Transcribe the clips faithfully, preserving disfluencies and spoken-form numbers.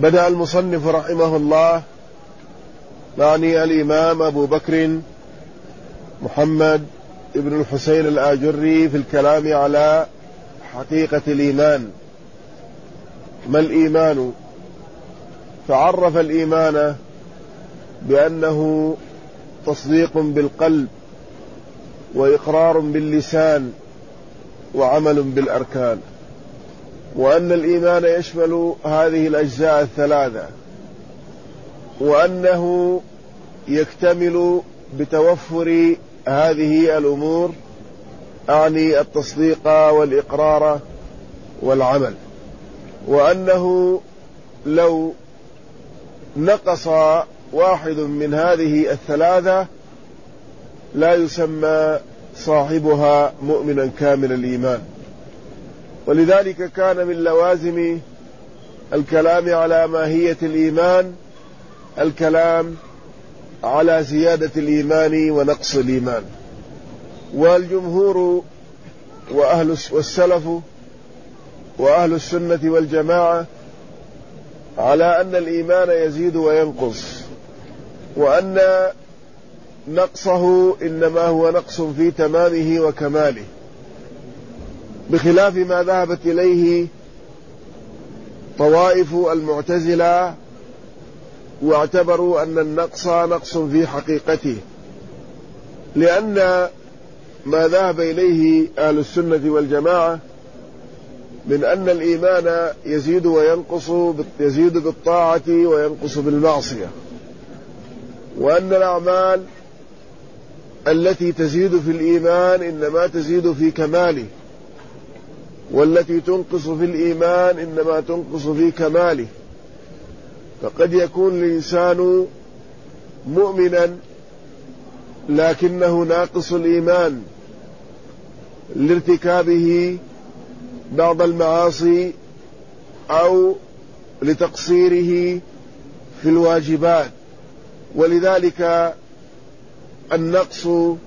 بدأ المصنف رحمه الله يعني الإمام أبو بكر محمد ابن الحسين الآجري في الكلام على حقيقة الإيمان. ما الإيمان؟ فعرف الإيمان بأنه تصديق بالقلب وإقرار باللسان وعمل بالأركان، وأن الإيمان يشمل هذه الأجزاء الثلاثة، وأنه يكتمل بتوفر هذه الأمور، أعني التصديق والإقرار والعمل، وأنه لو نقص واحد من هذه الثلاثة لا يسمى صاحبها مؤمنا كامل الإيمان. ولذلك كان من لوازم الكلام على ماهية الإيمان الكلام على زيادة الإيمان ونقص الإيمان. والجمهور وأهل والسلف وأهل السنة والجماعة على أن الإيمان يزيد وينقص، وأن نقصه إنما هو نقص في تمامه وكماله، بخلاف ما ذهبت إليه طوائف المعتزلة واعتبروا أن النقص نقص في حقيقته، لأن ما ذهب إليه أهل السنة والجماعة من أن الإيمان يزيد وينقص، يزيد بالطاعة وينقص بالمعصية، وأن الأعمال التي تزيد في الإيمان إنما تزيد في كماله، والتي تنقص في الإيمان إنما تنقص في كماله. فقد يكون الإنسان مؤمنا لكنه ناقص الإيمان لارتكابه بعض المعاصي أو لتقصيره في الواجبات، ولذلك النقص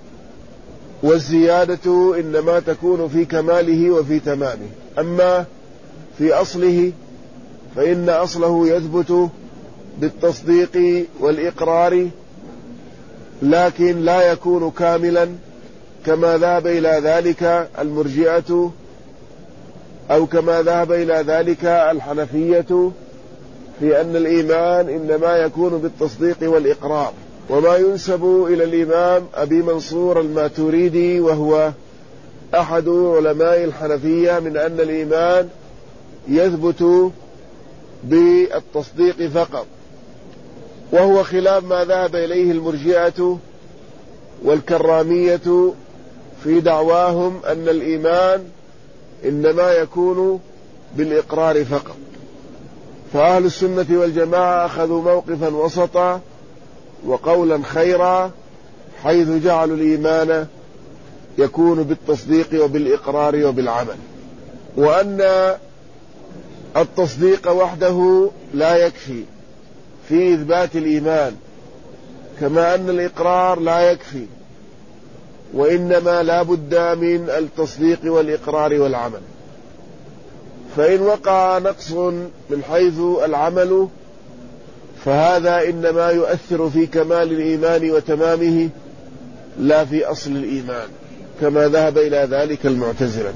والزيادة إنما تكون في كماله وفي تمامه. أما في أصله فإن أصله يثبت بالتصديق والإقرار، لكن لا يكون كاملا كما ذهب إلى ذلك المرجئة أو كما ذهب إلى ذلك الحنفية، في أن الإيمان إنما يكون بالتصديق والإقرار. وما ينسب إلى الإمام أبي منصور الماتريدي وهو أحد علماء الحنفية من أن الإيمان يثبت بالتصديق فقط، وهو خلاف ما ذهب إليه المرجئة والكرامية في دعواهم أن الإيمان إنما يكون بالإقرار فقط. فأهل السنة والجماعة أخذوا موقفا وسطا وقولا خيرا، حيث جعلوا الإيمان يكون بالتصديق وبالإقرار وبالعمل، وأن التصديق وحده لا يكفي في إثبات الإيمان، كما أن الإقرار لا يكفي، وإنما لا بد من التصديق والإقرار والعمل. فإن وقع نقص من حيث العمل فهذا إنما يؤثر في كمال الإيمان وتمامه لا في أصل الإيمان، كما ذهب إلى ذلك المعتزلة.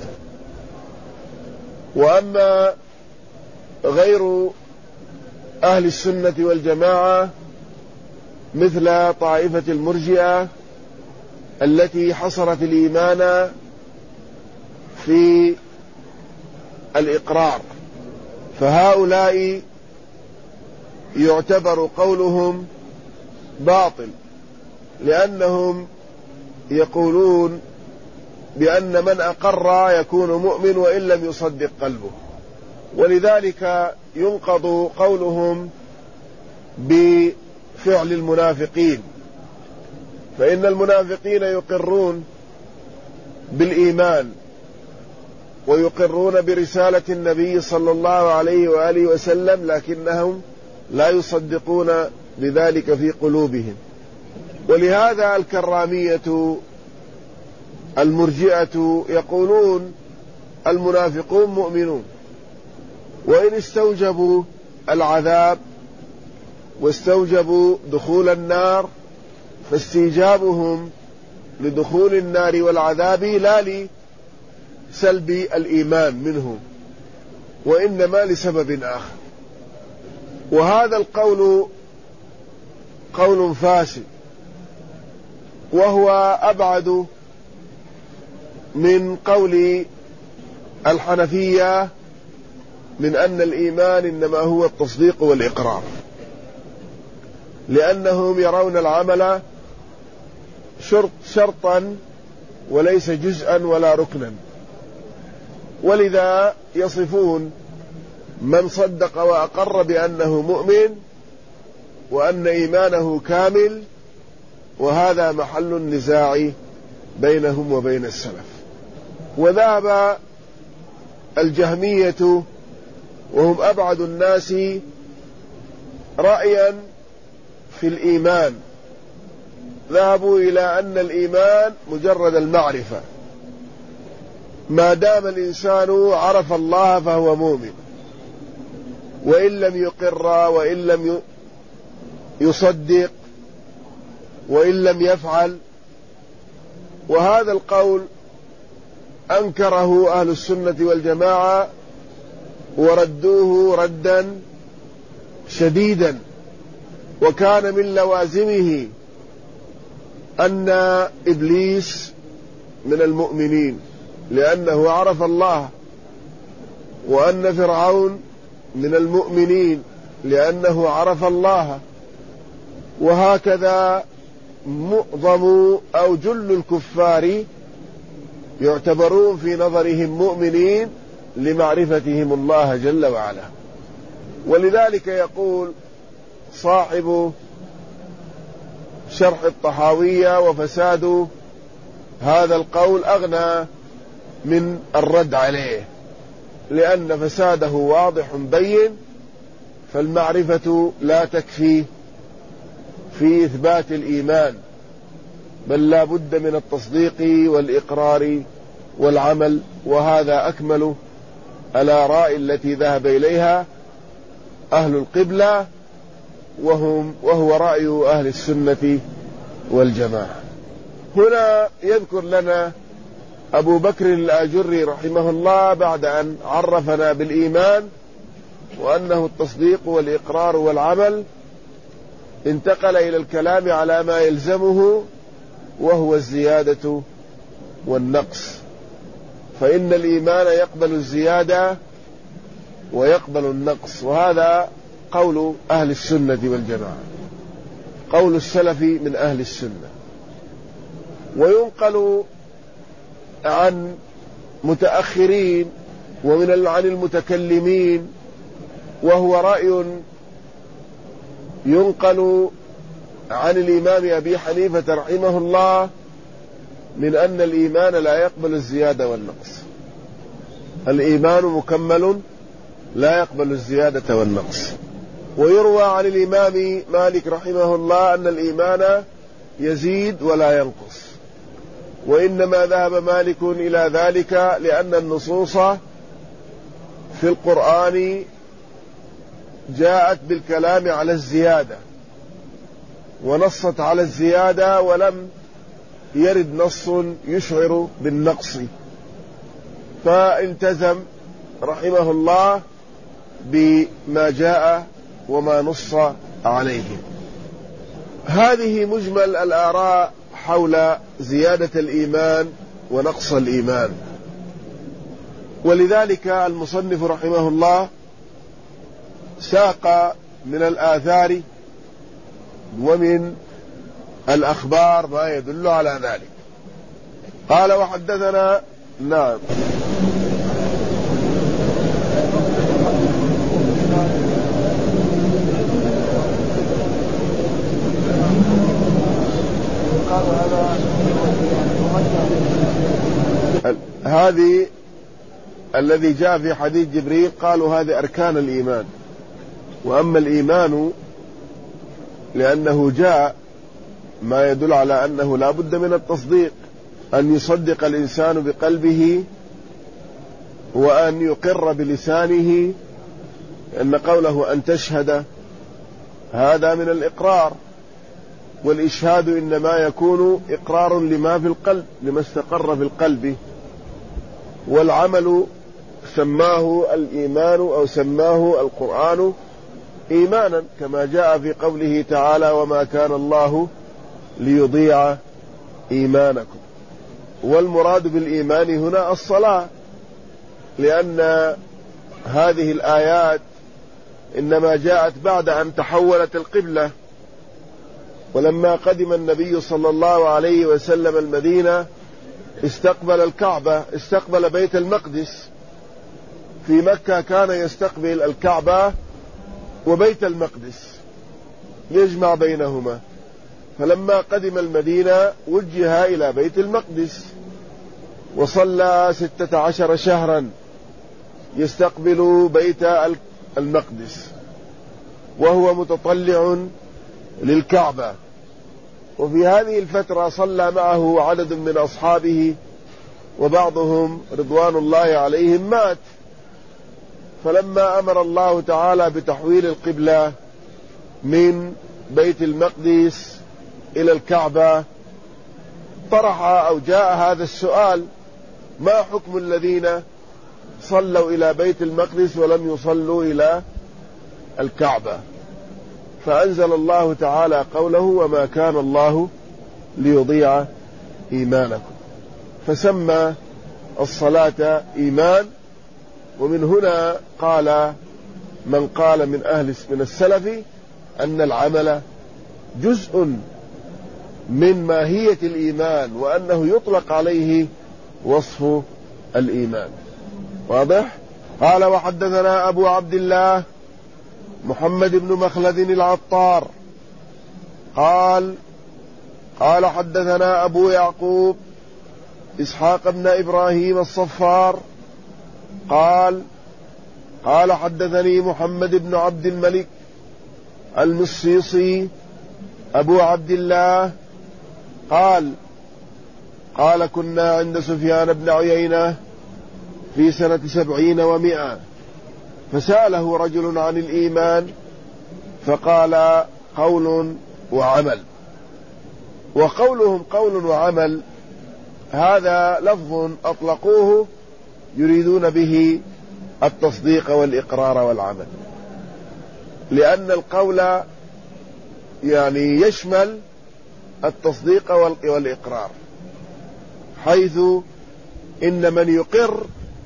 وأما غير أهل السنة والجماعة مثل طائفة المرجئة التي حصرت الإيمان في الإقرار، فهؤلاء يعتبر قولهم باطل، لأنهم يقولون بأن من أقر يكون مؤمن وإن لم يصدق قلبه، ولذلك ينقض قولهم بفعل المنافقين، فإن المنافقين يقرون بالإيمان ويقرون برسالة النبي صلى الله عليه وآله وسلم، لكنهم لا يصدقون بذلك في قلوبهم. ولهذا الكرامية المرجئة يقولون المنافقون مؤمنون، وإن استوجبوا العذاب واستوجبوا دخول النار، فاستيجابهم لدخول النار والعذاب لا لسلب الإيمان منهم، وإنما لسبب آخر. وهذا القول قول فاسد، وهو أبعد من قول الحنفية من أن الإيمان إنما هو التصديق والإقرار، لأنهم يرون العمل شرط شرطا وليس جزءا ولا ركنا، ولذا يصفون من صدق وأقر بأنه مؤمن وأن إيمانه كامل، وهذا محل النزاع بينهم وبين السلف. وذهب الجهمية وهم أبعد الناس رأيا في الإيمان، ذهبوا إلى أن الإيمان مجرد المعرفة، ما دام الإنسان عرف الله فهو مؤمن، وإن لم يقر وإن لم يصدق وإن لم يفعل. وهذا القول أنكره أهل السنة والجماعة وردوه ردا شديدا، وكان من لوازمه أن إبليس من المؤمنين لأنه عرف الله، وأن فرعون من المؤمنين لأنه عرف الله، وهكذا معظم أو جل الكفار يعتبرون في نظرهم مؤمنين لمعرفتهم الله جل وعلا. ولذلك يقول صاحب شرح الطحاوية: وفساد هذا القول أغنى من الرد عليه، لأن فساده واضح بين، فالمعرفة لا تكفي في إثبات الإيمان، بل لا بد من التصديق والإقرار والعمل، وهذا أكمل الآراء التي ذهب إليها أهل القبلة، وهم وهو رأي أهل السنة والجماعة. هنا يذكر لنا أبو بكر الآجري رحمه الله بعد أن عرفنا بالإيمان وأنه التصديق والإقرار والعمل، انتقل إلى الكلام على ما يلزمه وهو الزيادة والنقص، فإن الإيمان يقبل الزيادة ويقبل النقص، وهذا قول أهل السنة والجماعة، قول السلف من أهل السنة. وينقل عن متأخرين ومن عن المتكلمين، وهو رأي ينقل عن الإمام أبي حنيفة رحمه الله من أن الإيمان لا يقبل الزيادة والنقص، الإيمان مكمل لا يقبل الزيادة والنقص. ويروى عن الإمام مالك رحمه الله أن الإيمان يزيد ولا ينقص، وإنما ذهب مالك إلى ذلك لأن النصوص في القرآن جاءت بالكلام على الزيادة ونصت على الزيادة، ولم يرد نص يشعر بالنقص، فالتزم رحمه الله بما جاء وما نص عليه. هذه مجمل الآراء حول زيادة الإيمان ونقص الإيمان. ولذلك المصنف رحمه الله ساق من الآثار ومن الأخبار ما يدل على ذلك. قال: وحدثنا نعم هذه الذي جاء في حديث جبريل قالوا هذه أركان الإيمان. وأما الإيمان لأنه جاء ما يدل على أنه لا بد من التصديق، أن يصدق الإنسان بقلبه وأن يقر بلسانه أن قوله أن تشهد هذا من الإقرار، والإشهاد إنما يكون إقرار لما في القلب، لما استقر في القلب، والعمل سماه الإيمان أو سماه القرآن إيمانا، كما جاء في قوله تعالى وما كان الله ليضيع إيمانكم. والمراد بالإيمان هنا الصلاة، لأن هذه الآيات إنما جاءت بعد أن تحولت القبلة، ولما قدم النبي صلى الله عليه وسلم المدينة استقبل الكعبة، استقبل بيت المقدس. في مكة كان يستقبل الكعبة وبيت المقدس يجمع بينهما، فلما قدم المدينة وجه إلى بيت المقدس، وصلى ستة عشر شهرا يستقبل بيت المقدس وهو متطلع للكعبة. وفي هذه الفترة صلى معه عدد من أصحابه، وبعضهم رضوان الله عليهم مات. فلما أمر الله تعالى بتحويل القبلة من بيت المقدس إلى الكعبة، طرح أو جاء هذا السؤال: ما حكم الذين صلوا إلى بيت المقدس ولم يصلوا إلى الكعبة؟ فأنزل الله تعالى قوله وما كان الله ليضيع إيمانكم، فسمى الصلاة إيمان. ومن هنا قال من قال من أهل من السلف أن العمل جزء من ماهية الإيمان، وأنه يطلق عليه وصف الإيمان. واضح؟ قال وحدثنا أبو عبد الله محمد بن مخلد العطار قال قال حدثنا أبو يعقوب إسحاق بن إبراهيم الصفار قال قال حدثني محمد بن عبد الملك المصيصي أبو عبد الله قال قال كنا عند سفيان بن عيينة في سنة سبعين ومئة، فسأله رجل عن الإيمان فقال قول وعمل. وقولهم قول وعمل هذا لفظ أطلقوه يريدون به التصديق والإقرار والعمل، لأن القول يعني يشمل التصديق والإقرار، حيث إن من يقر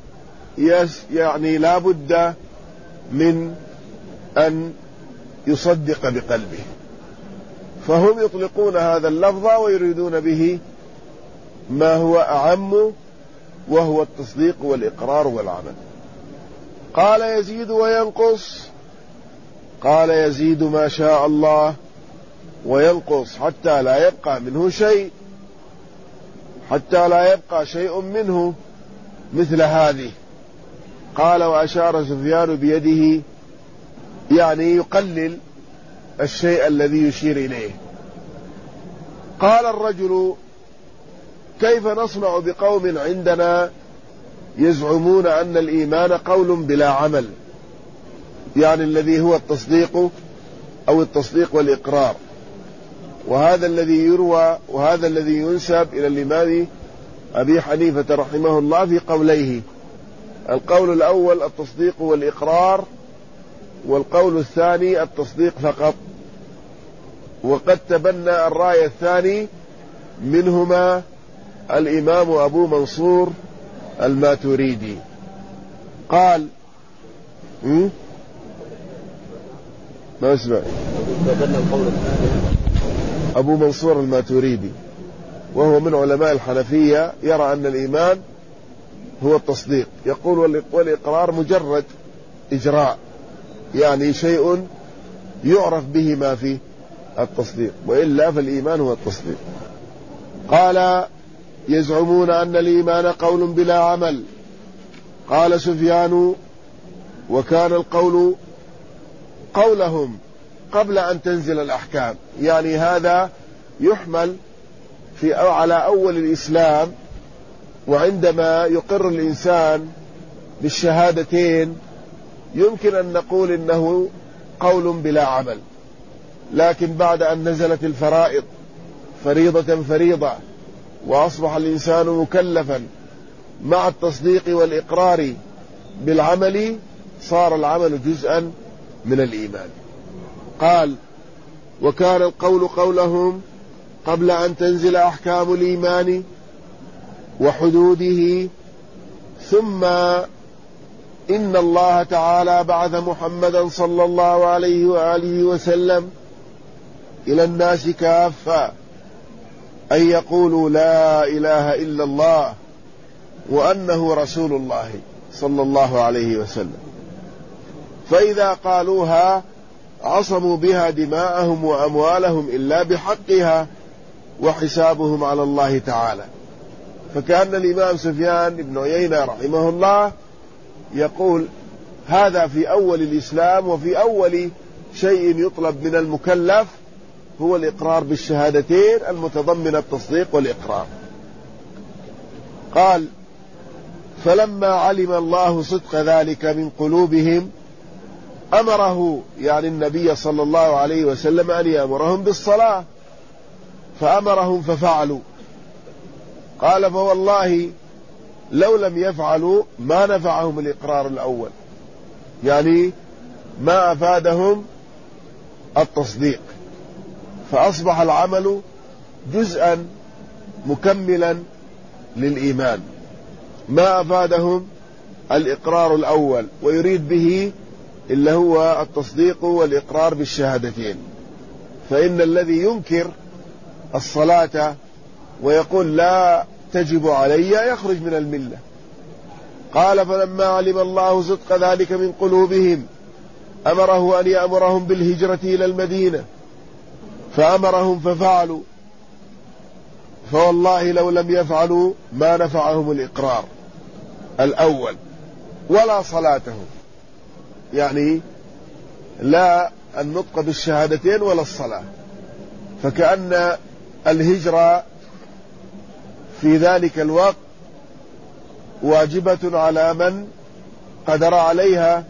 يعني لا بد من أن يصدق بقلبه، فهم يطلقون هذا اللفظ ويريدون به ما هو أعم، وهو التصديق والإقرار والعمل. قال يزيد وينقص، قال يزيد ما شاء الله وينقص حتى لا يبقى منه شيء، حتى لا يبقى شيء منه مثل هذه. قال وأشار سفيان بيده، يعني يقلل الشيء الذي يشير إليه. قال الرجل كيف نصنع بقوم عندنا يزعمون أن الإيمان قول بلا عمل، يعني الذي هو التصديق أو التصديق والإقرار، وهذا الذي يروى وهذا الذي ينسب إلى الإمام أبي حنيفة رحمه الله في قوليه: القول الأول التصديق والإقرار، والقول الثاني التصديق فقط. وقد تبنى الرأي الثاني منهما الإمام أبو منصور الماتريدي. قال ما اسمع أبو منصور الماتريدي، وهو من علماء الحنفية، يرى أن الإيمان هو التصديق، يقول والإقرار مجرد إجراء، يعني شيء يعرف به ما في التصديق، وإلا فالإيمان هو التصديق. قال يزعمون أن الإيمان قول بلا عمل. قال سفيان وكان القول قولهم قبل أن تنزل الأحكام، يعني هذا يحمل في أو على أول الإسلام، وعندما يقر الإنسان بالشهادتين يمكن أن نقول إنه قول بلا عمل، لكن بعد أن نزلت الفرائض فريضة فريضة وأصبح الإنسان مكلفا مع التصديق والإقرار بالعمل، صار العمل جزءا من الإيمان. قال: وكان القول قولهم قبل أن تنزل أحكام الإيمان وحدوده، ثم إن الله تعالى بعث محمدا صلى الله عليه وآله وسلم إلى الناس كافة أن يقولوا لا إله إلا الله وأنه رسول الله صلى الله عليه وسلم، فإذا قالوها عصموا بها دماءهم وأموالهم إلا بحقها وحسابهم على الله تعالى. فكأن الإمام سفيان بن عيينة رحمه الله يقول هذا في أول الإسلام، وفي أول شيء يطلب من المكلف هو الإقرار بالشهادتين المتضمنة التصديق والإقرار. قال: فلما علم الله صدق ذلك من قلوبهم أمره، يعني النبي صلى الله عليه وسلم، أن يأمرهم بالصلاة، فأمرهم ففعلوا. قال: فوالله لو لم يفعلوا ما نفعهم الإقرار الأول، يعني ما أفادهم التصديق، فأصبح العمل جزءا مكملا للإيمان، ما أفادهم الإقرار الأول، ويريد به إلا هو التصديق والإقرار بالشهادتين. فإن الذي ينكر الصلاة ويقول لا تجب علي يخرج من الملة. قال: فلما علم الله صدق ذلك من قلوبهم أمره أن يأمرهم بالهجرة إلى المدينة، فأمرهم ففعلوا، فوالله لو لم يفعلوا ما نفعهم الإقرار الأول ولا صلاتهم، يعني لا النطق بالشهادتين ولا الصلاة. فكأن الهجرة في ذلك الوقت واجبة على من قدر عليها،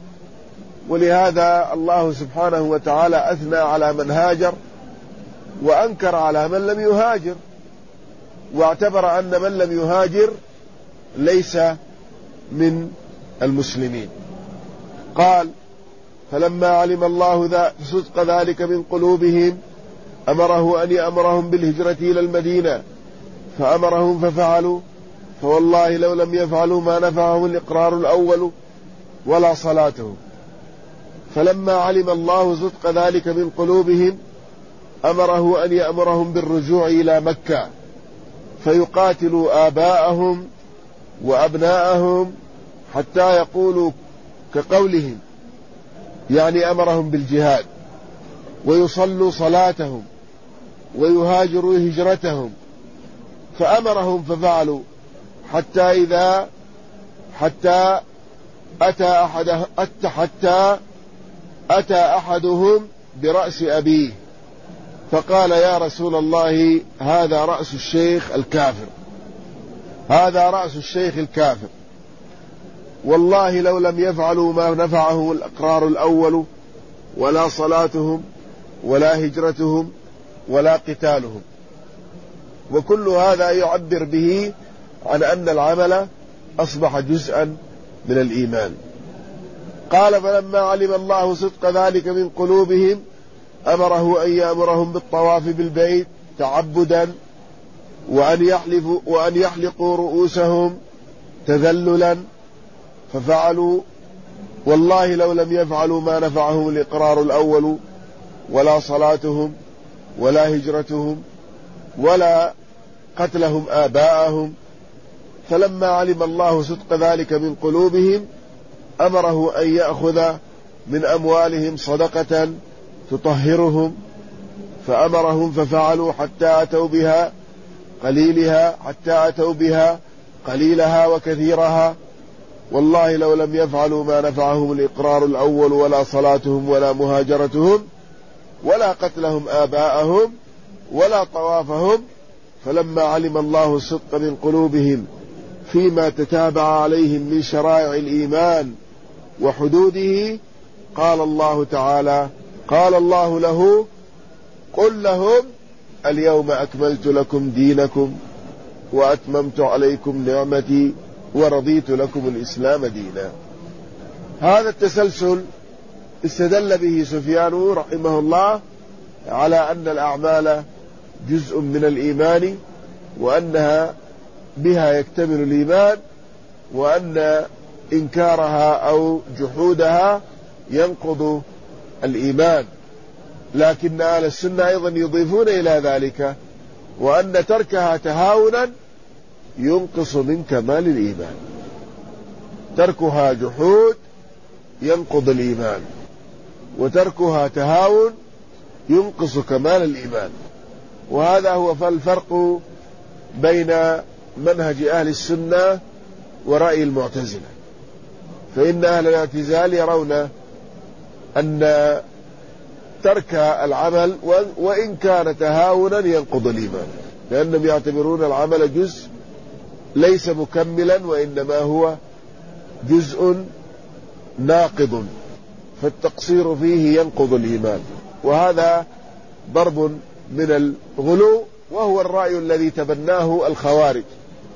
ولهذا الله سبحانه وتعالى أثنى على من هاجر وأنكر على من لم يهاجر، واعتبر أن من لم يهاجر ليس من المسلمين. قال: فلما علم الله صدق ذلك من قلوبهم أمره أن يأمرهم بالهجرة إلى المدينة، فأمرهم ففعلوا، فوالله لو لم يفعلوا ما نفعهم الإقرار الأول ولا صلاتهم. فلما علم الله صدق ذلك من قلوبهم أمره أن يأمرهم بالرجوع إلى مكة، فيقاتلوا آباءهم وأبناءهم حتى يقولوا كقولهم، يعني أمرهم بالجهاد، ويصلوا صلاتهم ويهاجروا هجرتهم، فأمرهم ففعلوا، حتى إذا حتى أتى أحد حتى أتى أحدهم برأس أبيه فقال: يا رسول الله هذا رأس الشيخ الكافر، هذا رأس الشيخ الكافر، والله لو لم يفعلوا ما نفعهم الإقرار الأول ولا صلاتهم ولا هجرتهم ولا قتالهم. وكل هذا يعبر به عن أن العمل أصبح جزءا من الإيمان. قال: فلما علم الله صدق ذلك من قلوبهم أمره أن يأمرهم بالطواف بالبيت تعبدا، وأن يحلفوا وأن يحلقوا رؤوسهم تذللا، ففعلوا، والله لو لم يفعلوا ما نفعهم الإقرار الأول ولا صلاتهم ولا هجرتهم ولا قتلهم آباءهم. فلما علم الله صدق ذلك من قلوبهم أمره أن يأخذ من أموالهم صدقة تطهرهم، فأمرهم ففعلوا حتى أتوا بها قليلها حتى أتوا بها قليلها وكثيرها، والله لو لم يفعلوا ما نفعهم الإقرار الأول ولا صلاتهم ولا مهاجرتهم ولا قتلهم آباءهم ولا طوافهم. فلما علم الله الصدق من قلوبهم فيما تتابع عليهم من شرائع الإيمان وحدوده. قال الله تعالى: قال الله له: قل لهم اليوم أكملت لكم دينكم وأتممت عليكم نعمتي ورضيت لكم الإسلام دينا. هذا التسلسل استدل به سفيان رحمه الله على أن الأعمال جزء من الإيمان، وأنها بها يكتمل الإيمان، وأن إنكارها أو جحودها ينقض الإيمان. لكن أهل السنة أيضا يضيفون إلى ذلك وأن تركها تهاونا ينقص من كمال الإيمان. تركها جحود ينقض الإيمان، وتركها تهاون ينقص كمال الإيمان. وهذا هو الفرق بين منهج أهل السنة ورأي المعتزلة. فإن أهل الاعتزال يرون أن ترك العمل وإن كان تهاونا ينقض الإيمان، لأنهم يعتبرون العمل جزء ليس مكملا، وإنما هو جزء ناقض، فالتقصير فيه ينقض الإيمان. وهذا ضرب من الغلو، وهو الرأي الذي تبناه الخوارج.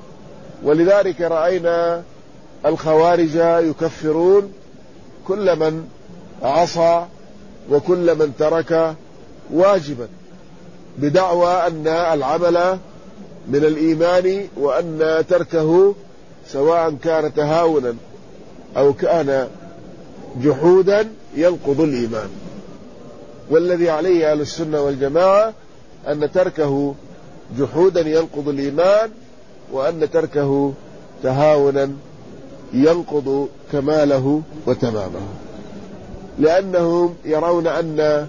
ولذلك رأينا الخوارج يكفرون كل من عصى وكل من ترك واجبا، بدعوى أن العمل من الإيمان، وأن تركه سواء كان تهاونا أو كان جحودا ينقض الإيمان. والذي عليه أهل السنة والجماعة أن تركه جحودا ينقض الإيمان، وأن تركه تهاونا ينقض كماله وتمامه، لأنهم يرون أن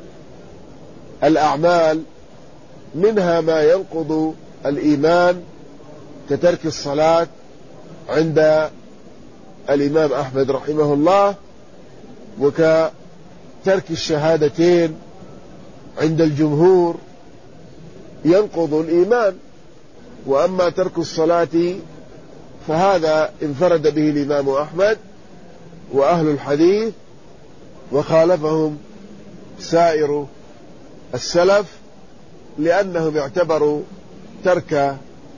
الأعمال منها ما ينقض الإيمان كترك الصلاة عند الإمام أحمد رحمه الله، وكترك الشهادتين عند الجمهور ينقض الإيمان. وأما ترك الصلاة فهذا انفرد به الإمام أحمد وأهل الحديث، وخالفهم سائر السلف، لأنهم اعتبروا ترك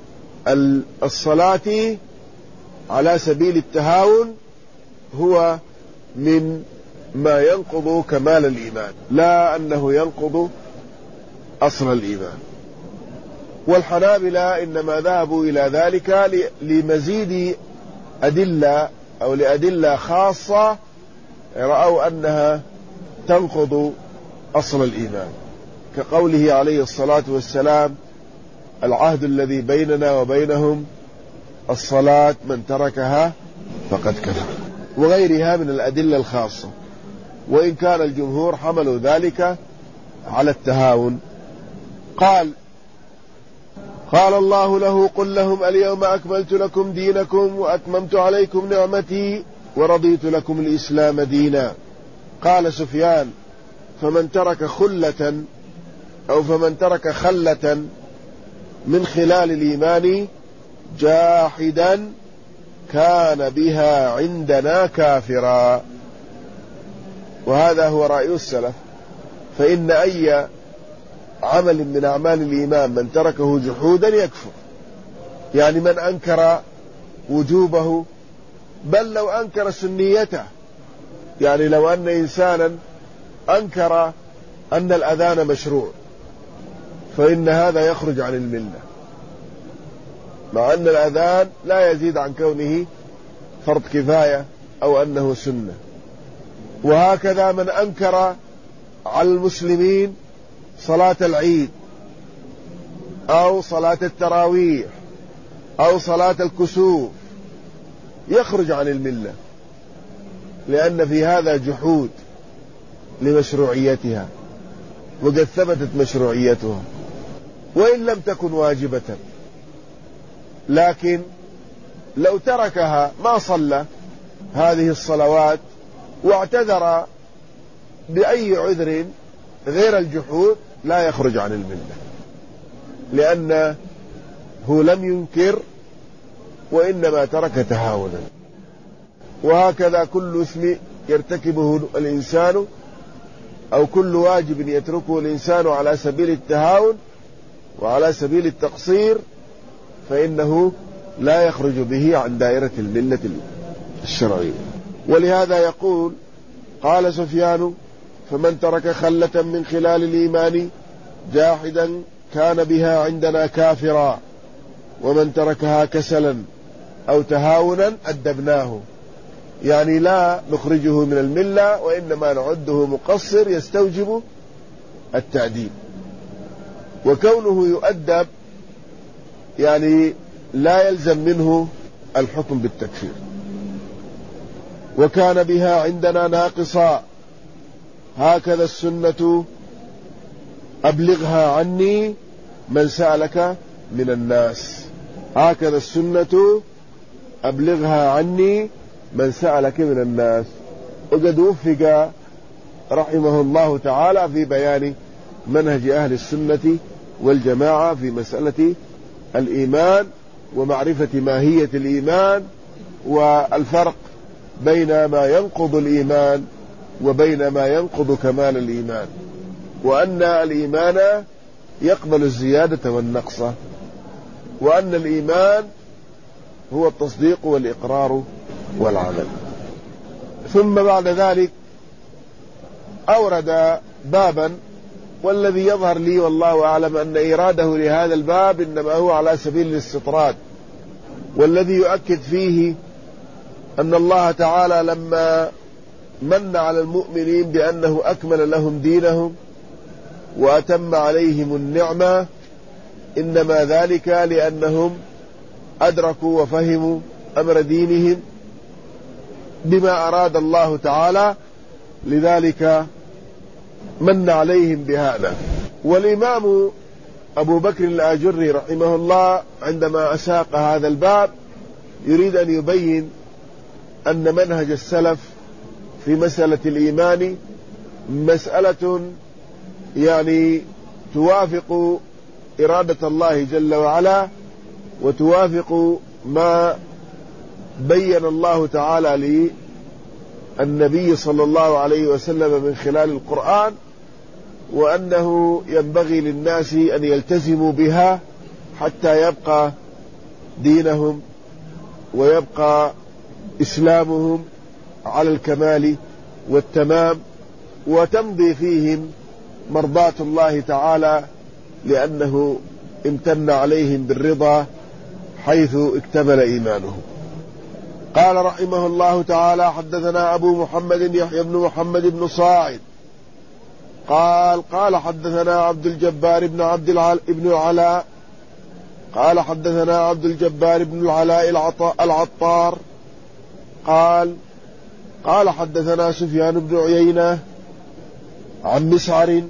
الصلاة على سبيل التهاون هو من ما ينقض كمال الإيمان، لا أنه ينقض أصل الإيمان. والحنابلة إنما ذهبوا إلى ذلك لمزيد أدلة أو لأدلة خاصة رأوا أنها تنقض أصل الإيمان، كقوله عليه الصلاة والسلام: العهد الذي بيننا وبينهم الصلاة، من تركها فقد كفر، وغيرها من الأدلة الخاصة. وإن كان الجمهور حملوا ذلك على التهاون. قال قال الله له: قل لهم اليوم أكملت لكم دينكم وأتممت عليكم نعمتي ورضيت لكم الإسلام دينا. قال سفيان: فمن ترك خلة أو فمن ترك خلة من خلال الإيمان جاحدا كان بها عندنا كافرا. وهذا هو رأي السلف، فإن أي عمل من أعمال الإيمان من تركه جحودا يكفر، يعني من أنكر وجوبه، بل لو أنكر سنيته، يعني لو أن إنسانا أنكر أن الأذان مشروع فإن هذا يخرج عن الملة، مع أن الأذان لا يزيد عن كونه فرض كفاية أو أنه سنة. وهكذا من أنكر على المسلمين صلاة العيد أو صلاة التراويح أو صلاة الكسوف يخرج عن الملة، لأن في هذا جحود لمشروعيتها، وقد ثبتت مشروعيتها وإن لم تكن واجبة. لكن لو تركها ما صلى هذه الصلوات واعتذر بأي عذر غير الجحود لا يخرج عن الملة، لأنه لم ينكر وإنما ترك تهاونا. وهكذا كل اسم يرتكبه الإنسان أو كل واجب يتركه الإنسان على سبيل التهاون وعلى سبيل التقصير فإنه لا يخرج به عن دائرة الملة الشرعية. ولهذا يقول قال سفيان: فمن ترك خلة من خلال الإيمان جاحدا كان بها عندنا كافرا، ومن تركها كسلا أو تهاونا أدبناه. يعني لا نخرجه من الملة، وإنما نعده مقصر يستوجب التأديب. وكونه يؤدب يعني لا يلزم منه الحكم بالتكفير. وكان بها عندنا ناقصا، هكذا السنة أبلغها عني من سألك من الناس. هكذا السنة أبلغها عني من سألك من الناس. وقد وفق رحمه الله تعالى في بيان منهج أهل السنة والجماعة في مسألة الإيمان ومعرفة ماهية الإيمان والفرق بين ما ينقض الإيمان وبين ما ينقض كمال الإيمان، وأن الإيمان يقبل الزيادة والنقص، وأن الإيمان هو التصديق والإقرار والعمل. ثم بعد ذلك أورد بابا، والذي يظهر لي والله أعلم أن إراده لهذا الباب إنما هو على سبيل الاستطراد، والذي يؤكد فيه أن الله تعالى لما من على المؤمنين بأنه أكمل لهم دينهم وأتم عليهم النعمة إنما ذلك لأنهم أدركوا وفهموا أمر دينهم بما أراد الله تعالى، لذلك من عليهم بهذا. والإمام أبو بكر الآجري رحمه الله عندما أساق هذا الباب يريد أن يبين أن منهج السلف في مسألة الإيمان مسألة يعني توافق إرادة الله جل وعلا، وتوافق ما بين الله تعالى للنبي صلى الله عليه وسلم من خلال القرآن، وأنه ينبغي للناس أن يلتزموا بها حتى يبقى دينهم ويبقى إسلامهم على الكمال والتمام، وتمضي فيهم مرضاة الله تعالى لأنه امتن عليهم بالرضا حيث اكتمل إيمانهم. قال رحمه الله تعالى: حدثنا أبو محمد يحيى بن محمد بن صاعد قال قال حدثنا عبد الجبار بن عبد العل... بن العلاء قال حدثنا عبد الجبار بن العلاء العط... العطار قال قال حدثنا سفيان بن عيينة عن مسعر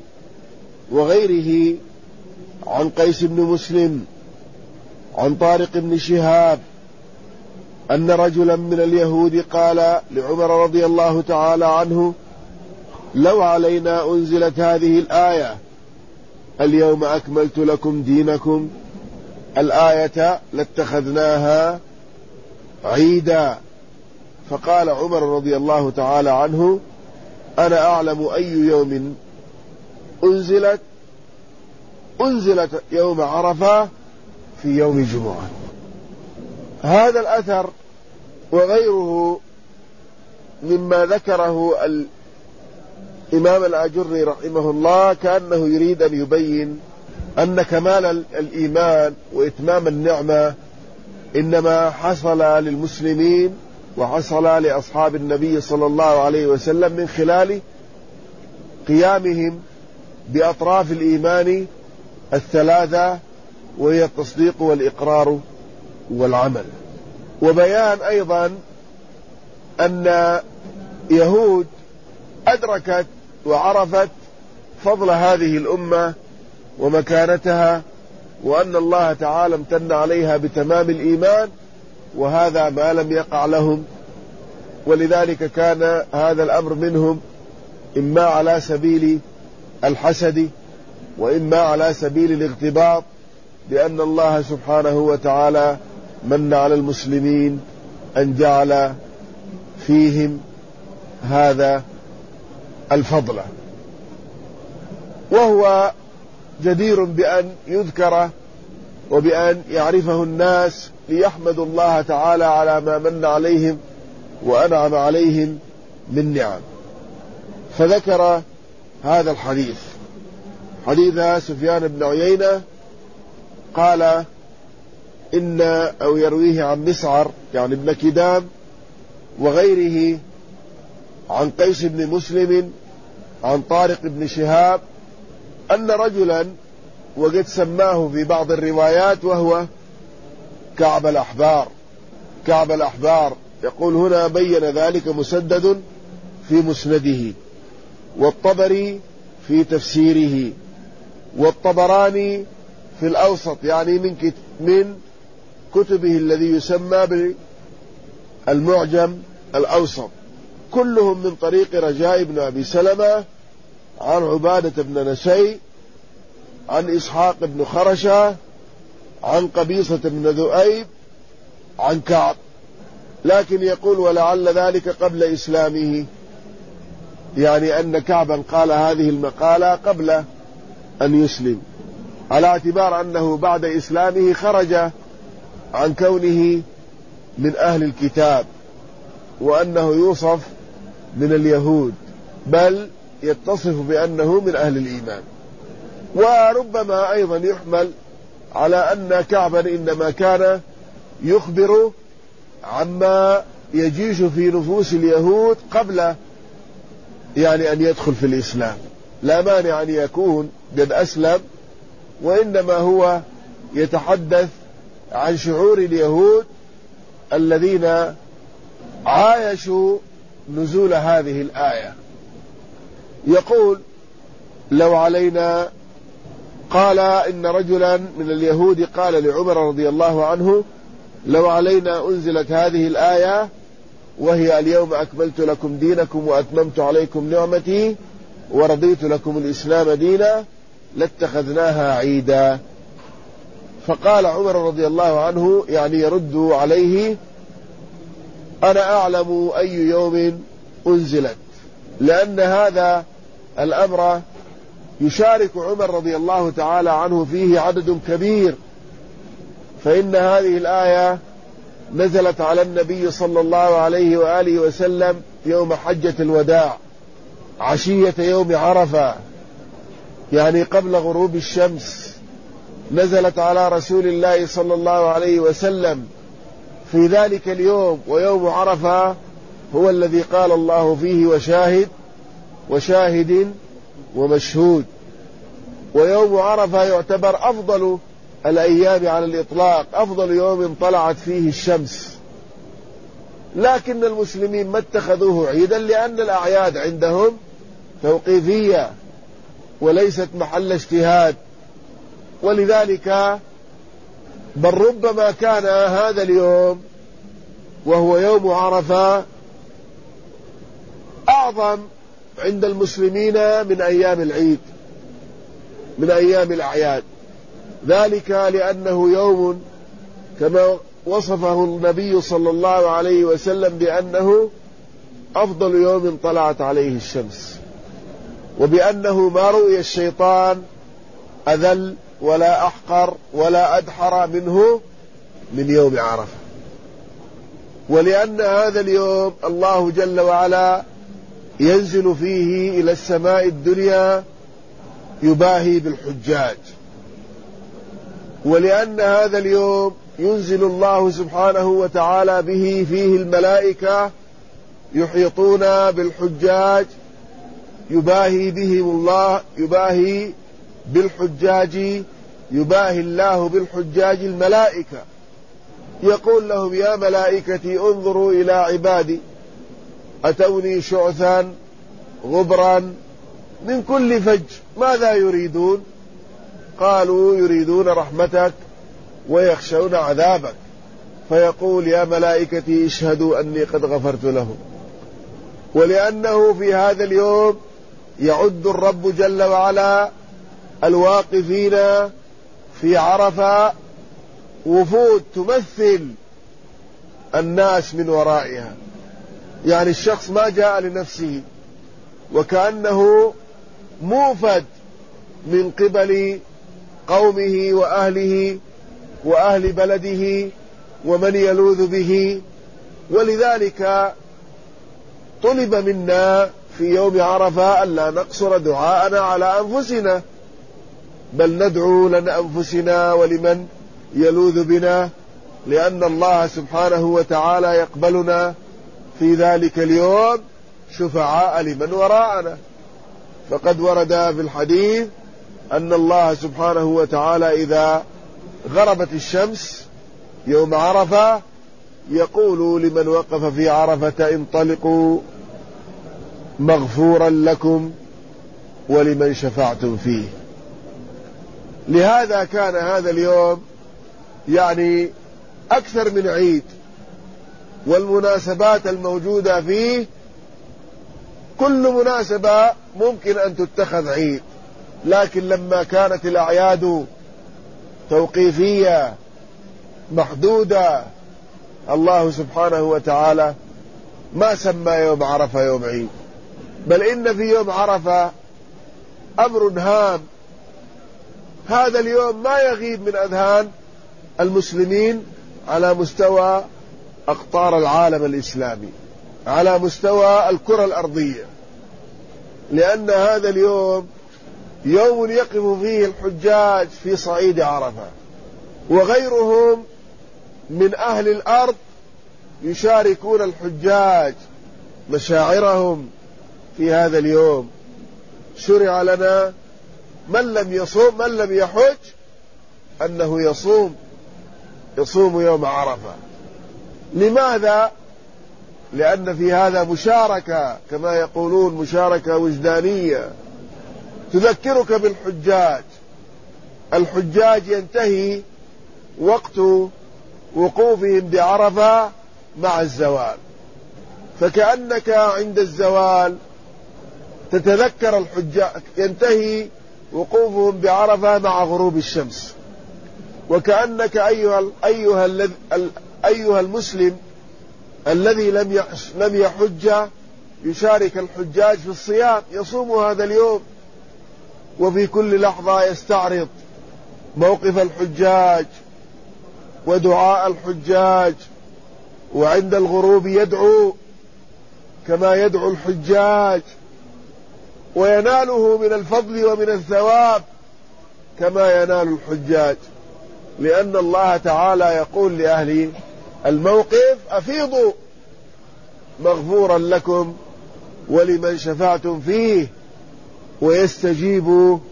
وغيره عن قيس بن مسلم عن طارق بن شهاب أن رجلا من اليهود قال لعمر رضي الله تعالى عنه: لو علينا أنزلت هذه الآية اليوم أكملت لكم دينكم الآية لاتخذناها عيدا. فقال عمر رضي الله تعالى عنه: أنا أعلم أي يوم أنزلت أنزلت يوم عرفة في يوم جمعة. هذا الأثر وغيره مما ذكره الإمام الآجري رحمه الله كأنه يريد أن يبين أن كمال الإيمان وإتمام النعمة إنما حصل للمسلمين وحصل لأصحاب النبي صلى الله عليه وسلم من خلال قيامهم بأطراف الإيمان الثلاثة، وهي التصديق والإقرار والعمل. وبيان أيضا أن يهود أدركت وعرفت فضل هذه الأمة ومكانتها، وأن الله تعالى امتن عليها بتمام الإيمان، وهذا ما لم يقع لهم، ولذلك كان هذا الأمر منهم إما على سبيل الحسد وإما على سبيل الاغتباط، لأن الله سبحانه وتعالى من على المسلمين أن جعل فيهم هذا الفضل، وهو جدير بأن يذكر وبأن يعرفه الناس ليحمدوا الله تعالى على ما من عليهم وأنعم عليهم من نعم. فذكر هذا الحديث، حديث سفيان بن عيينة قال إن أو يرويه عن مسعر يعني ابن كدام وغيره عن قيس بن مسلم عن طارق بن شهاب أن رجلا، وقد سماه في بعض الروايات وهو كعب الأحبار، كعب الأحبار يقول هنا بين ذلك مسدد في مسنده، والطبري في تفسيره، والطبراني في الأوسط يعني من من كتبه الذي يسمى بالمعجم الأوسط، كلهم من طريق رجاء بن أبي سلمة عن عبادة بن نسي عن إسحاق بن خرشة عن قبيصة بن ذؤيب عن كعب، لكن يقول ولعل ذلك قبل إسلامه، يعني أن كعبا قال هذه المقالة قبل أن يسلم، على اعتبار أنه بعد إسلامه خرج عن كونه من أهل الكتاب وأنه يوصف من اليهود، بل يتصف بأنه من أهل الإيمان. وربما أيضا يحمل على أن كعبا إنما كان يخبر عما يجيش في نفوس اليهود قبل يعني أن يدخل في الإسلام، لا مانع أن يكون قد أسلم، وإنما هو يتحدث عن شعور اليهود الذين عايشوا نزول هذه الآية. يقول لو علينا، قال إن رجلا من اليهود قال لعمر رضي الله عنه لو علينا أنزلت هذه الآية وهي اليوم أكملت لكم دينكم وأتممت عليكم نعمتي ورضيت لكم الإسلام دينا لاتخذناها عيدا. فقال عمر رضي الله عنه يعني يرد عليه أنا أعلم أي يوم أنزلت، لأن هذا الأمر يشارك عمر رضي الله تعالى عنه فيه عدد كبير، فإن هذه الآية نزلت على النبي صلى الله عليه وآله وسلم يوم حجة الوداع عشية يوم عرفة، يعني قبل غروب الشمس، نزلت على رسول الله صلى الله عليه وسلم في ذلك اليوم، ويوم عرفة هو الذي قال الله فيه وشاهد وشاهد ومشهود، ويوم عرفة يعتبر أفضل الأيام على الإطلاق، أفضل يوم طلعت فيه الشمس، لكن المسلمين ما اتخذوه عيدا لأن الأعياد عندهم توقيفية وليست محل اجتهاد، ولذلك بل ربما كان هذا اليوم وهو يوم عرفة أعظم عند المسلمين من أيام العيد، من أيام الأعياد، ذلك لأنه يوم كما وصفه النبي صلى الله عليه وسلم بأنه أفضل يوم طلعت عليه الشمس، وبأنه ما رؤي الشيطان أذل ولا أحقر ولا أدحر منه من يوم عرفة، ولأن هذا اليوم الله جل وعلا ينزل فيه إلى السماء الدنيا يباهي بالحجاج، ولأن هذا اليوم ينزل الله سبحانه وتعالى به فيه الملائكة يحيطون بالحجاج يباهي بهم الله، يباهي بالحجاج يباهي الله بالحجاج الملائكة، يقول لهم يا ملائكتي انظروا إلى عبادي أتوني شعثا غبرا من كل فج ماذا يريدون؟ قالوا يريدون رحمتك ويخشون عذابك، فيقول يا ملائكتي اشهدوا أني قد غفرت لهم. ولأنه في هذا اليوم يعد الرب جل وعلا الواقفين في عرفة وفود تمثل الناس من ورائها، يعني الشخص ما جاء لنفسه، وكأنه موفد من قبل قومه وأهله وأهل بلده ومن يلوذ به. ولذلك طلب منا في يوم عرفة ألا نقصر دعاءنا على أنفسنا، بل ندعو لنا أنفسنا ولمن يلوذ بنا، لأن الله سبحانه وتعالى يقبلنا في ذلك اليوم شفعاء لمن وراءنا. فقد ورد في الحديث أن الله سبحانه وتعالى إذا غربت الشمس يوم عرفة يقول لمن وقف في عرفة انطلقوا مغفورا لكم ولمن شفعتم فيه. لهذا كان هذا اليوم يعني أكثر من عيد، والمناسبات الموجودة فيه كل مناسبة ممكن أن تتخذ عيد، لكن لما كانت الأعياد توقيفية محدودة الله سبحانه وتعالى ما سمى يوم عرفة يوم عيد، بل إن في يوم عرفة أمر هام. هذا اليوم ما يغيب من أذهان المسلمين على مستوى أقطار العالم الإسلامي، على مستوى الكرة الأرضية، لأن هذا اليوم يوم يقف فيه الحجاج في صعيد عرفة، وغيرهم من أهل الأرض يشاركون الحجاج مشاعرهم في هذا اليوم. شرع لنا من لم يصوم من لم يحج أنه يصوم يصوم يوم عرفة. لماذا؟ لأن في هذا مشاركة، كما يقولون مشاركة وجدانية تذكرك بالحجاج. الحجاج ينتهي وقت وقوفهم بعرفة مع الزوال، فكأنك عند الزوال تتذكر الحجاج، ينتهي وقوفهم بعرفة مع غروب الشمس، وكأنك أيها أيها أيها المسلم الذي لم لم يحج يشارك الحجاج في الصيام، يصوم هذا اليوم، وفي كل لحظة يستعرض موقف الحجاج ودعاء الحجاج، وعند الغروب يدعو كما يدعو الحجاج، ويناله من الفضل ومن الثواب كما ينال الحجاج، لأن الله تعالى يقول لأهل الموقف أفيضوا مغفورا لكم ولمن شفعتم فيه، ويستجيب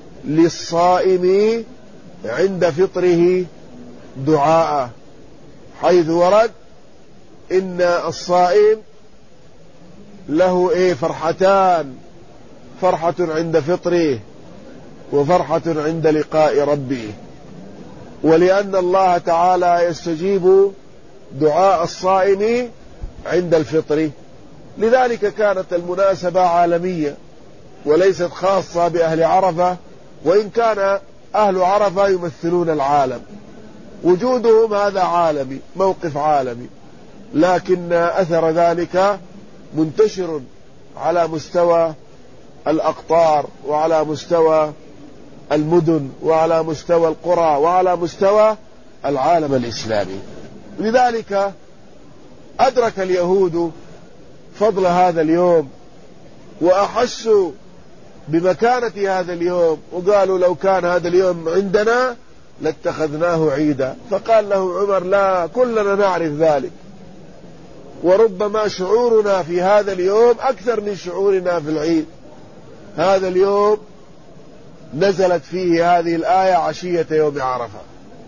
للصائم عند فطره دعاءه، حيث ورد إن الصائم له إيه فرحتان، فرحة عند فطره وفرحة عند لقاء ربه. ولأن الله تعالى يستجيب دعاء الصائم عند الفطر، لذلك كانت المناسبة عالمية وليست خاصة بأهل عرفة، وإن كان أهل عرفة يمثلون العالم، وجودهم هذا عالمي، موقف عالمي، لكن أثر ذلك منتشر على مستوى الأقطار وعلى مستوى المدن وعلى مستوى القرى وعلى مستوى العالم الإسلامي. لذلك أدرك اليهود فضل هذا اليوم وأحسوا بمكانة هذا اليوم، وقالوا لو كان هذا اليوم عندنا لاتخذناه عيدا. فقال له عمر لا، كلنا نعرف ذلك، وربما شعورنا في هذا اليوم أكثر من شعورنا في العيد. هذا اليوم نزلت فيه هذه الآية عشية يوم عرفة،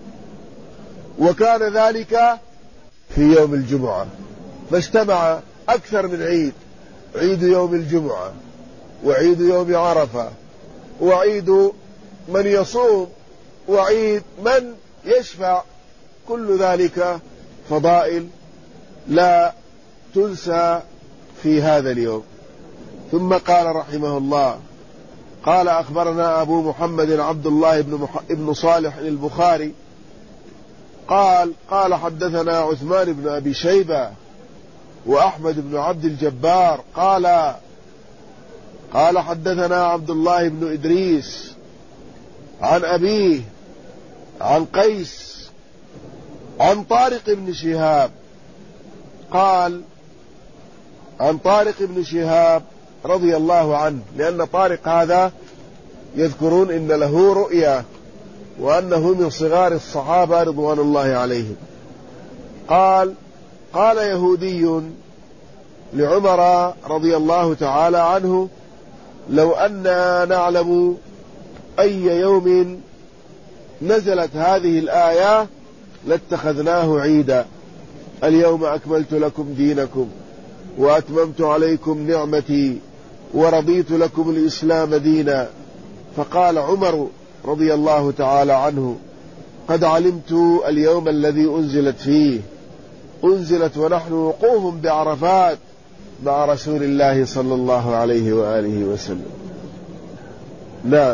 وكان ذلك في يوم الجمعة، فاجتمع أكثر من عيد، عيد يوم الجمعة وعيد يوم عرفة وعيد من يصوم وعيد من يشفع، كل ذلك فضائل لا تنسى في هذا اليوم. ثم قال رحمه الله قال أخبرنا أبو محمد عبد الله بن, مح... بن صالح البخاري قال قال حدثنا عثمان بن أبي شيبة وأحمد بن عبد الجبار قال قال حدثنا عبد الله بن إدريس عن أبيه عن قيس عن طارق بن شهاب قال عن طارق بن شهاب رضي الله عنه، لأن طارق هذا يذكرون إن له رؤيا وأنه من صغار الصحابة رضوان الله عليهم. قال قال يهودي لعمر رضي الله تعالى عنه: لو أننا نعلم أي يوم نزلت هذه الآية لاتخذناه عيدا، اليوم أكملت لكم دينكم وأتممت عليكم نعمتي ورضيت لكم الإسلام دينا. فقال عمر رضي الله تعالى عنه: قد علمت اليوم الذي أنزلت فيه، أنزلت ونحن وقوف بعرفات مع رسول الله صلى الله عليه وآله وسلم. نعم.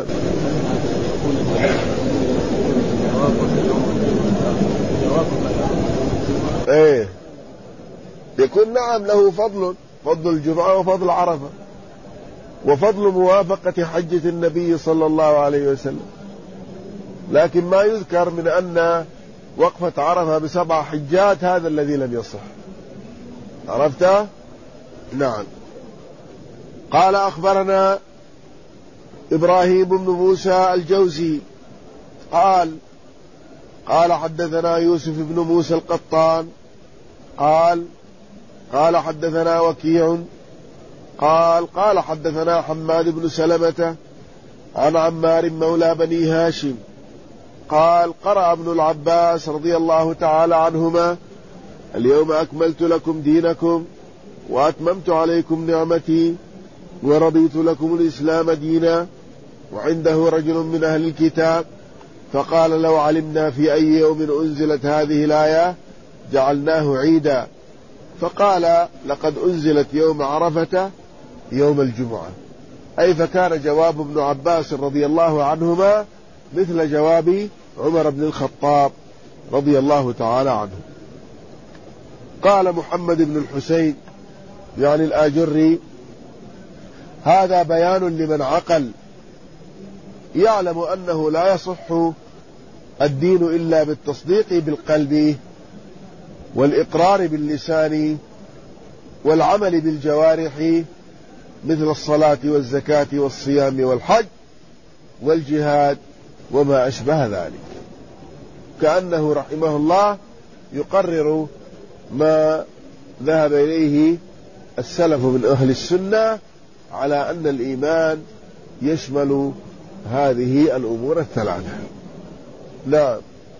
ايه يكون نعم له فضل فضل الجمعة وفضل عرفة وفضل موافقة حجة النبي صلى الله عليه وسلم، لكن ما يذكر من أن وقفة عرفة بسبع حجات هذا الذي لم يصح. عرفت؟ نعم. قال أخبرنا إبراهيم بن موسى الجوزي قال قال حدثنا يوسف بن موسى القطان قال قال حدثنا وكيع قال قال حدثنا حماد بن سلمة عن عمار مولى بني هاشم قال قرأ ابن العباس رضي الله تعالى عنهما: اليوم أكملت لكم دينكم وأتممت عليكم نعمتي ورضيت لكم الإسلام دينا. وعنده رجل من أهل الكتاب فقال: لو علمنا في أي يوم أنزلت هذه الآية جعلناه عيدا. فقال: لقد أنزلت يوم عرفة يوم الجمعة، أي فكان جواب ابن عباس رضي الله عنهما مثل جواب عمر بن الخطاب رضي الله تعالى عنه. قال محمد بن الحسين يعني الآجري: هذا بيان لمن عقل يعلم أنه لا يصح الدين إلا بالتصديق بالقلب والإقرار باللسان والعمل بالجوارح مثل الصلاة والزكاة والصيام والحج والجهاد وما أشبه ذلك. كأنه رحمه الله يقرر ما ذهب إليه السلف من أهل السنة على أن الإيمان يشمل هذه الأمور الثلاثة. نعم.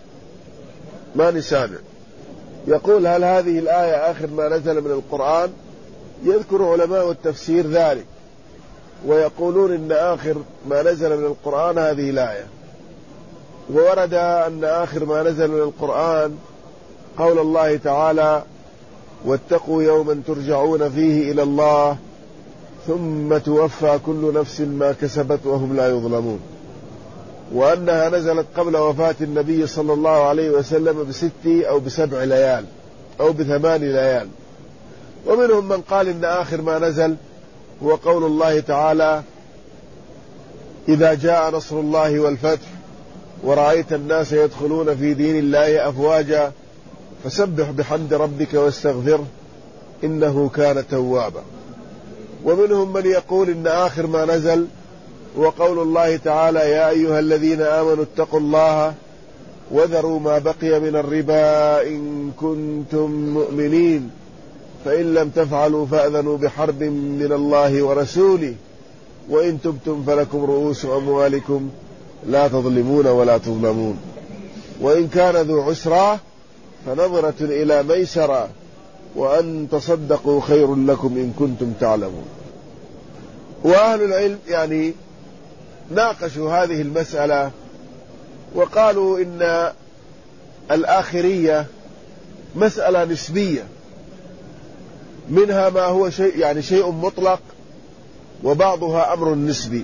ما نسامع. يقول: هل هذه الآية آخر ما نزل من القرآن؟ يذكر علماء التفسير ذلك ويقولون إن آخر ما نزل من القرآن هذه الآية. وورد أن آخر ما نزل من القرآن قول الله تعالى: واتقوا يوما ترجعون فيه إلى الله ثم توفى كل نفس ما كسبت وهم لا يظلمون، وأنها نزلت قبل وفاة النبي صلى الله عليه وسلم بست أو بسبع ليال أو بثمان ليال. ومنهم من قال إن آخر ما نزل هو قول الله تعالى: إذا جاء نصر الله والفتح ورأيت الناس يدخلون في دين الله أفواجا فسبح بحمد ربك واستغفره إنه كان توابا. ومنهم من يقول إن آخر ما نزل وقول الله تعالى: يا أيها الذين آمنوا اتقوا الله وذروا ما بقي من الربا إن كنتم مؤمنين فإن لم تفعلوا فأذنوا بحرب من الله ورسوله وإن تبتم فلكم رؤوس أموالكم لا تظلمون ولا تظلمون وإن كان ذو عسرة فنظرة إلى ميسرة وأن تصدقوا خير لكم إن كنتم تعلمون. وأهل العلم يعني ناقشوا هذه المسألة وقالوا إن الآخرية مسألة نسبية، منها ما هو شيء يعني شيء مطلق وبعضها أمر نسبي.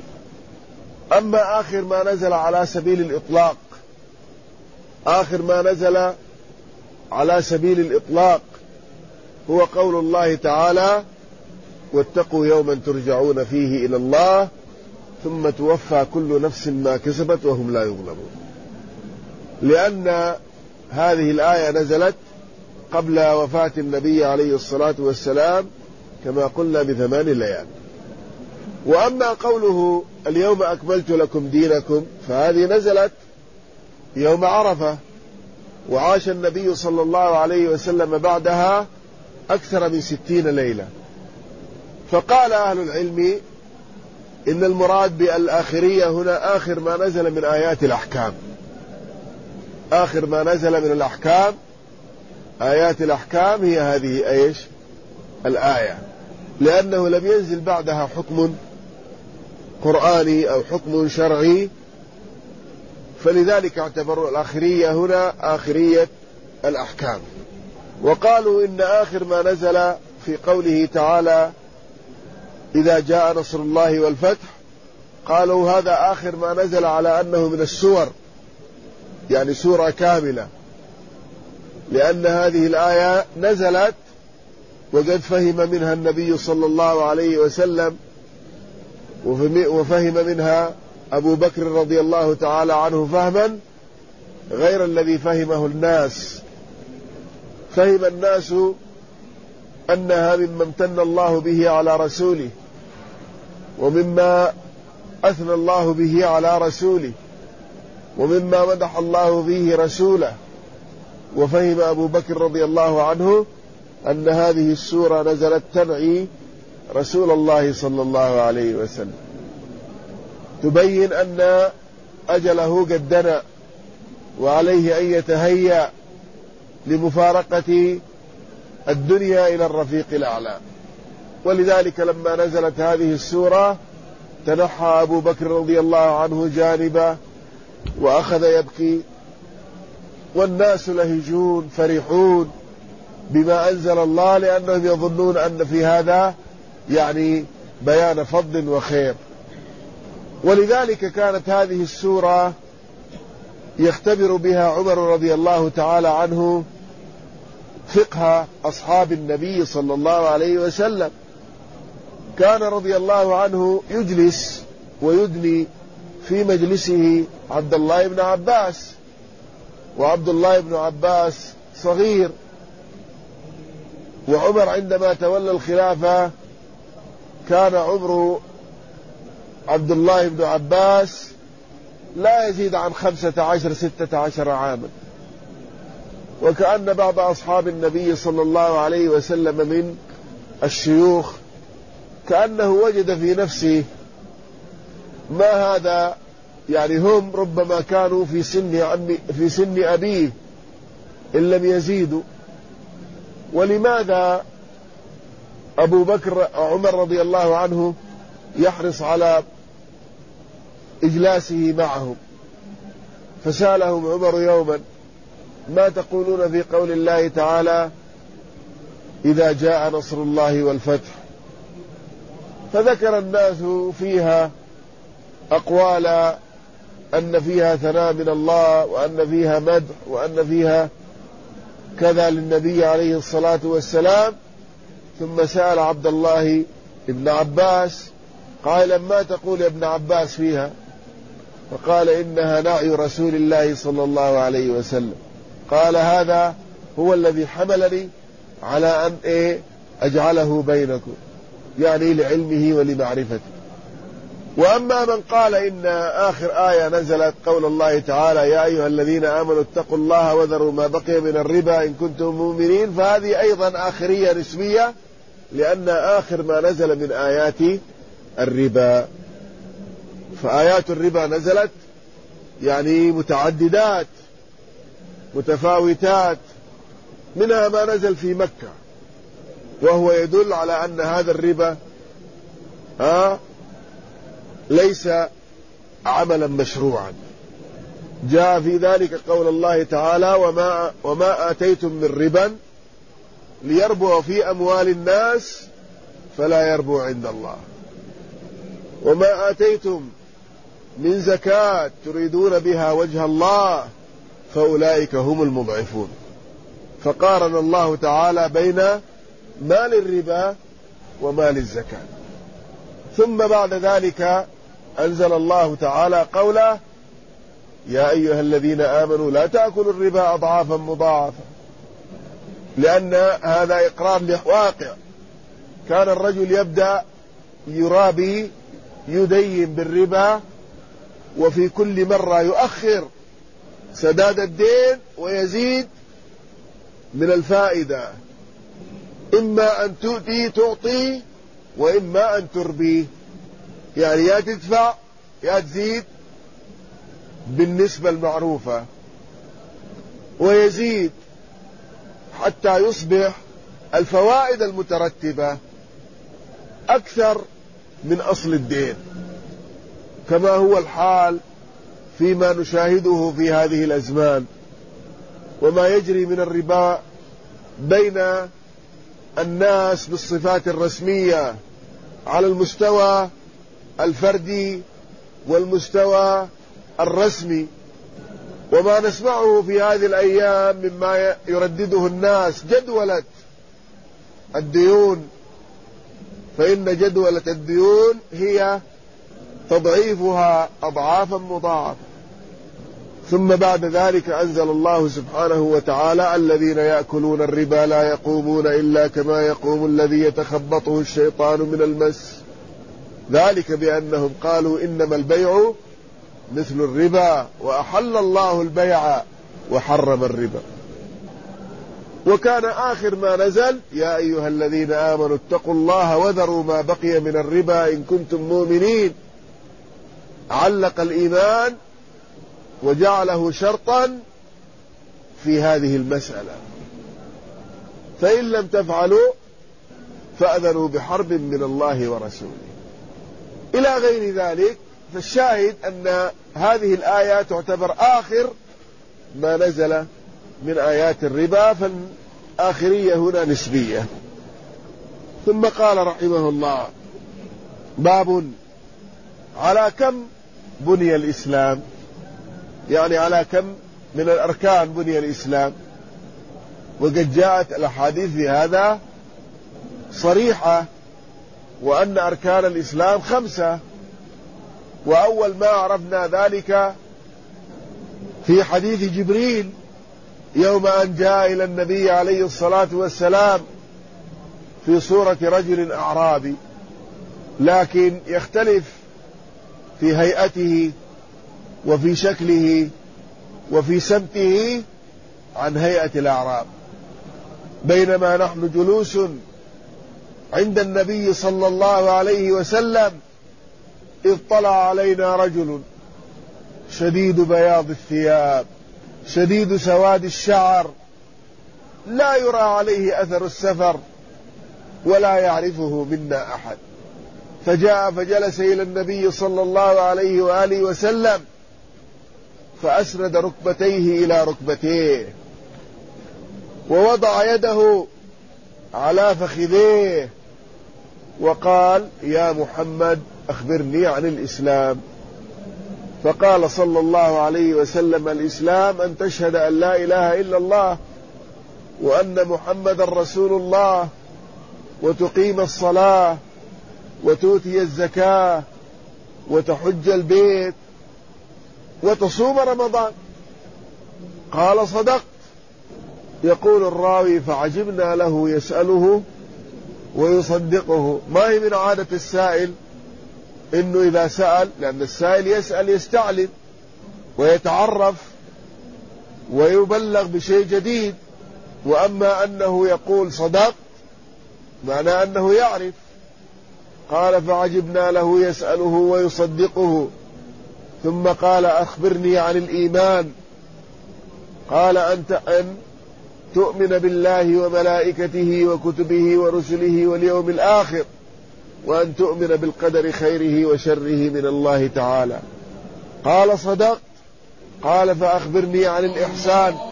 أما آخر ما نزل على سبيل الإطلاق آخر ما نزل على سبيل الإطلاق هو قول الله تعالى: واتقوا يوما ترجعون فيه إلى الله ثم توفى كل نفس ما كسبت وهم لا يظلمون. لأن هذه الآية نزلت قبل وفاة النبي عليه الصلاة والسلام كما قلنا بثمان ليال. وأما قوله: اليوم أكملت لكم دينكم، فهذه نزلت يوم عرفة، وعاش النبي صلى الله عليه وسلم بعدها أكثر من ستين ليلة. فقال أهل العلم إن المراد بالآخرية هنا آخر ما نزل من آيات الأحكام، آخر ما نزل من الأحكام، آيات الأحكام هي هذه إيش؟ الآية، لأنه لم ينزل بعدها حكم قرآني أو حكم شرعي، فلذلك اعتبروا الآخرية هنا آخرية الأحكام. وقالوا إن آخر ما نزل في قوله تعالى: إذا جاء نصر الله والفتح، قالوا هذا آخر ما نزل على أنه من السور، يعني سورة كاملة، لأن هذه الآية نزلت وقد فهم منها النبي صلى الله عليه وسلم، وفهم منها أبو بكر رضي الله تعالى عنه فهما غير الذي فهمه الناس. فهم الناس أنها مما امتن الله به على رسوله، ومما أثنى الله به على رسوله، ومما مدح الله به رسوله. وفهم أبو بكر رضي الله عنه أن هذه السورة نزلت تنعي رسول الله صلى الله عليه وسلم، تبين أن أجله قد دنا وعليه أن يتهيأ لمفارقة الدنيا إلى الرفيق الأعلى. ولذلك لما نزلت هذه السورة تنحى أبو بكر رضي الله عنه جانبا وأخذ يبكي، والناس لهجون فرحون بما أنزل الله، لأنهم يظنون أن في هذا يعني بيان فضل وخير. ولذلك كانت هذه السورة يختبر بها عمر رضي الله تعالى عنه فقه أصحاب النبي صلى الله عليه وسلم. كان رضي الله عنه يجلس ويدني في مجلسه عبد الله بن عباس، وعبد الله بن عباس صغير، وعمر عندما تولى الخلافة كان عمر عبد الله بن عباس لا يزيد عن خمسة عشر ستة عشر عاما. وكأن بعض أصحاب النبي صلى الله عليه وسلم من الشيوخ كأنه وجد في نفسه ما هذا، يعني هم ربما كانوا في سن عمي في سن أبيه إن لم يزيدوا، ولماذا أبو بكر عمر رضي الله عنه يحرص على إجلاسه معهم؟ فسألهم عمر يوما: ما تقولون في قول الله تعالى: إذا جاء نصر الله والفتح؟ فذكر الناس فيها أقوال أن فيها ثناء من الله، وأن فيها مدح، وأن فيها كذا للنبي عليه الصلاة والسلام. ثم سأل عبد الله ابن عباس قال: ما تقول يا ابن عباس فيها؟ فقال: إنها نعي رسول الله صلى الله عليه وسلم. قال: هذا هو الذي حملني على أن إيه أجعله بينكم، يعني لعلمه ولمعرفته. وأما من قال إن آخر آية نزلت قول الله تعالى: يا أيها الذين آمنوا اتقوا الله وذروا ما بقي من الربا إن كنتم مؤمنين، فهذه أيضا آخرية نسبية، لأن آخر ما نزل من آيات الربا. فآيات الربا نزلت يعني متعددات متفاوتات، منها ما نزل في مكة وهو يدل على أن هذا الربا ها ليس عملا مشروعا. جاء في ذلك قول الله تعالى: وما, وما آتيتم من ربا ليربو في أموال الناس فلا يربو عند الله، وما آتيتم من زكاة تريدون بها وجه الله فأولئك هم المضعفون. فقارن الله تعالى بين ما للربا وما للزكاة. ثم بعد ذلك أنزل الله تعالى قوله: يا أيها الذين آمنوا لا تأكلوا الربا أضعافا مضاعفة، لأن هذا إقرار لواقع. كان الرجل يبدأ يرابي يدين بالربا، وفي كل مرة يؤخر سداد الدين ويزيد من الفائدة، إما أن تؤتي تعطي وإما أن تربي، يعني يا تدفع يا تزيد بالنسبة المعروفة، ويزيد حتى يصبح الفوائد المترتبة أكثر من أصل الدين، كما هو الحال فيما نشاهده في هذه الأزمان، وما يجري من الربا بين الناس بالصفات الرسمية على المستوى الفردي والمستوى الرسمي. وما نسمعه في هذه الأيام مما يردده الناس جدولة الديون، فإن جدولة الديون هي تضعيفها أضعافا مضاعفة. ثم بعد ذلك أنزل الله سبحانه وتعالى: الذين يأكلون الربا لا يقومون إلا كما يقوم الذي يتخبطه الشيطان من المس، ذلك بأنهم قالوا إنما البيع مثل الربا وأحل الله البيع وحرم الربا. وكان آخر ما نزل: يا أيها الذين آمنوا اتقوا الله وذروا ما بقي من الربا إن كنتم مؤمنين. علق الإيمان وجعله شرطا في هذه المسألة، فإن لم تفعلوا فأذنوا بحرب من الله ورسوله إلى غير ذلك. فالشاهد أن هذه الآية تعتبر آخر ما نزل من آيات الربا، فالآخرية هنا نسبية. ثم قال رحمه الله: باب على كم بني الإسلام، يعني على كم من الأركان بني الإسلام. وقد جاءت الأحاديث في هذا صريحة، وأن أركان الإسلام خمسة، وأول ما عرفنا ذلك في حديث جبريل يوم أن جاء إلى النبي عليه الصلاة والسلام في صورة رجل أعرابي، لكن يختلف في هيئته وفي شكله وفي سمته عن هيئة الأعراب. بينما نحن جلوس عند النبي صلى الله عليه وسلم إذ طلع علينا رجل شديد بياض الثياب شديد سواد الشعر، لا يرى عليه أثر السفر ولا يعرفه منا أحد، فجاء فجلس إلى النبي صلى الله عليه وآله وسلم فأسند ركبتيه إلى ركبتيه ووضع يده على فخذيه وقال: يا محمد أخبرني عن الإسلام. فقال صلى الله عليه وسلم: الإسلام أن تشهد أن لا إله إلا الله وأن محمد رسول الله، وتقيم الصلاة وتؤتي الزكاة وتحج البيت وتصوم رمضان. قال: صدقت. يقول الراوي: فعجبنا له يسأله ويصدقه. ما هي من عادة السائل إنه إذا سأل، لأن السائل يسأل يستعلم ويتعرف ويبلغ بشيء جديد، وأما أنه يقول صدقت معنى أنه يعرف. قال: فعجبنا له يسأله ويصدقه. ثم قال: أخبرني عن الإيمان. قال: أنت أن تؤمن بالله وملائكته وكتبه ورسله واليوم الآخر، وأن تؤمن بالقدر خيره وشره من الله تعالى. قال: صدقت. قال: فأخبرني عن الإحسان.